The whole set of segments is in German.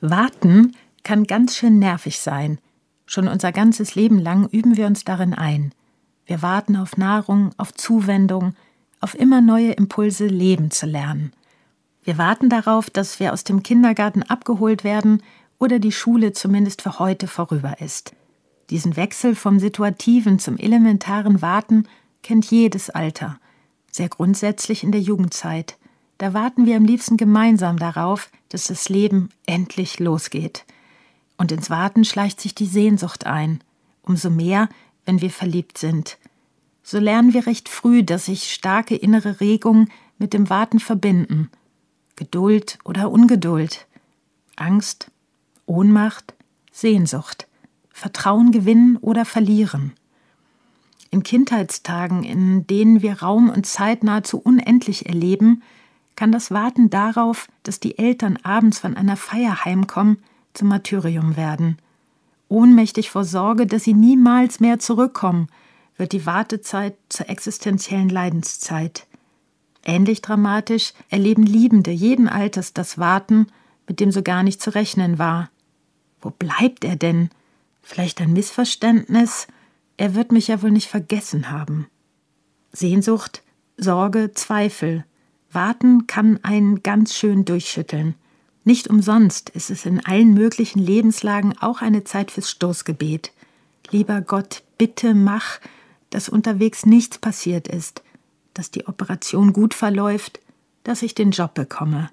Warten kann ganz schön nervig sein. Schon unser ganzes Leben lang üben wir uns darin ein. Wir warten auf Nahrung, auf Zuwendung, auf immer neue Impulse, leben zu lernen. Wir warten darauf, dass wir aus dem Kindergarten abgeholt werden oder die Schule zumindest für heute vorüber ist. Diesen Wechsel vom situativen zum elementaren Warten kennt jedes Alter. Sehr grundsätzlich in der Jugendzeit. Da warten wir am liebsten gemeinsam darauf, dass das Leben endlich losgeht. Und ins Warten schleicht sich die Sehnsucht ein. Umso mehr, wenn wir verliebt sind. So lernen wir recht früh, dass sich starke innere Regungen mit dem Warten verbinden. Geduld oder Ungeduld. Angst, Ohnmacht, Sehnsucht. Vertrauen gewinnen oder verlieren. In Kindheitstagen, in denen wir Raum und Zeit nahezu unendlich erleben, kann das Warten darauf, dass die Eltern abends von einer Feier heimkommen, zum Martyrium werden. Ohnmächtig vor Sorge, dass sie niemals mehr zurückkommen, wird die Wartezeit zur existenziellen Leidenszeit. Ähnlich dramatisch erleben Liebende jeden Alters das Warten, mit dem so gar nicht zu rechnen war. Wo bleibt er denn? Vielleicht ein Missverständnis? Er wird mich ja wohl nicht vergessen haben. Sehnsucht, Sorge, Zweifel. Warten kann einen ganz schön durchschütteln. Nicht umsonst ist es in allen möglichen Lebenslagen auch eine Zeit fürs Stoßgebet. Lieber Gott, bitte mach, dass unterwegs nichts passiert ist, dass die Operation gut verläuft, dass ich den Job bekomme.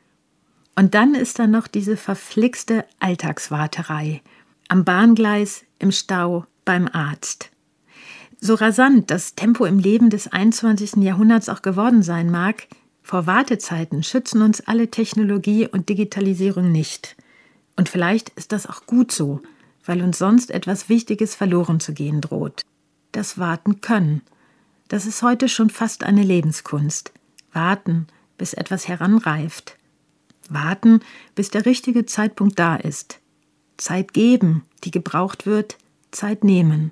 Und dann ist da noch diese verflixte Alltagswarterei. Am Bahngleis, im Stau, beim Arzt. So rasant das Tempo im Leben des 21. Jahrhunderts auch geworden sein mag, vor Wartezeiten schützen uns alle Technologie und Digitalisierung nicht. Und vielleicht ist das auch gut so, weil uns sonst etwas Wichtiges verloren zu gehen droht. Das Warten können. Das ist heute schon fast eine Lebenskunst. Warten, bis etwas heranreift. Warten, bis der richtige Zeitpunkt da ist. Zeit geben, die gebraucht wird, Zeit nehmen.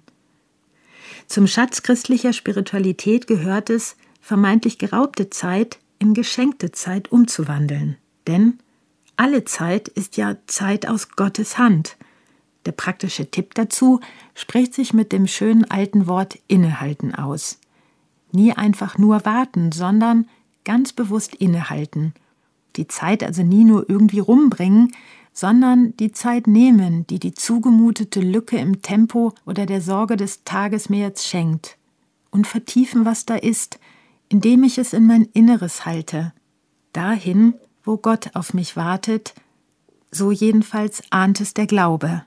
Zum Schatz christlicher Spiritualität gehört es, vermeintlich geraubte Zeit in geschenkte Zeit umzuwandeln. Denn alle Zeit ist ja Zeit aus Gottes Hand. Der praktische Tipp dazu spricht sich mit dem schönen alten Wort innehalten aus. Nie einfach nur warten, sondern ganz bewusst innehalten. Die Zeit also nie nur irgendwie rumbringen, sondern die Zeit nehmen, die die zugemutete Lücke im Tempo oder der Sorge des Tages mir jetzt schenkt. Und vertiefen, was da ist, indem ich es in mein Inneres halte. Dahin, wo Gott auf mich wartet, so jedenfalls ahnt es der Glaube.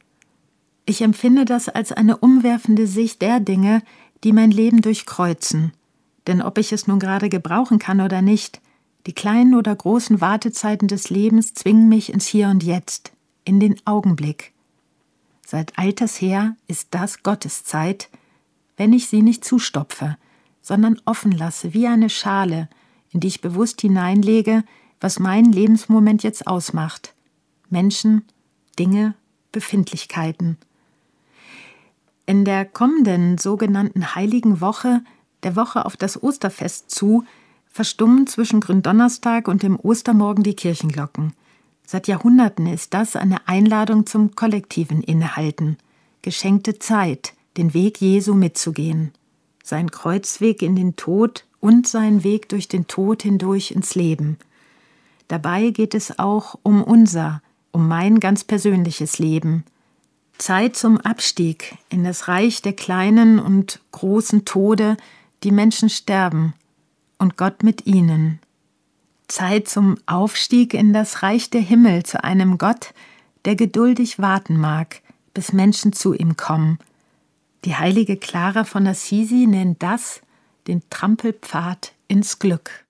Ich empfinde das als eine umwerfende Sicht der Dinge, die mein Leben durchkreuzen. Denn ob ich es nun gerade gebrauchen kann oder nicht, die kleinen oder großen Wartezeiten des Lebens zwingen mich ins Hier und Jetzt, in den Augenblick. Seit alters her ist das Gottes Zeit, wenn ich sie nicht zustopfe, sondern offen lasse wie eine Schale, in die ich bewusst hineinlege, was meinen Lebensmoment jetzt ausmacht. Menschen, Dinge, Befindlichkeiten. In der kommenden sogenannten Heiligen Woche, der Woche auf das Osterfest zu, verstummen zwischen Gründonnerstag und dem Ostermorgen die Kirchenglocken. Seit Jahrhunderten ist das eine Einladung zum kollektiven Innehalten, geschenkte Zeit, den Weg Jesu mitzugehen, sein Kreuzweg in den Tod und sein Weg durch den Tod hindurch ins Leben. Dabei geht es auch um mein ganz persönliches Leben. Zeit zum Abstieg in das Reich der kleinen und großen Tode, die Menschen sterben, und Gott mit ihnen. Zeit zum Aufstieg in das Reich der Himmel zu einem Gott, der geduldig warten mag, bis Menschen zu ihm kommen. Die heilige Clara von Assisi nennt das den Trampelpfad ins Glück.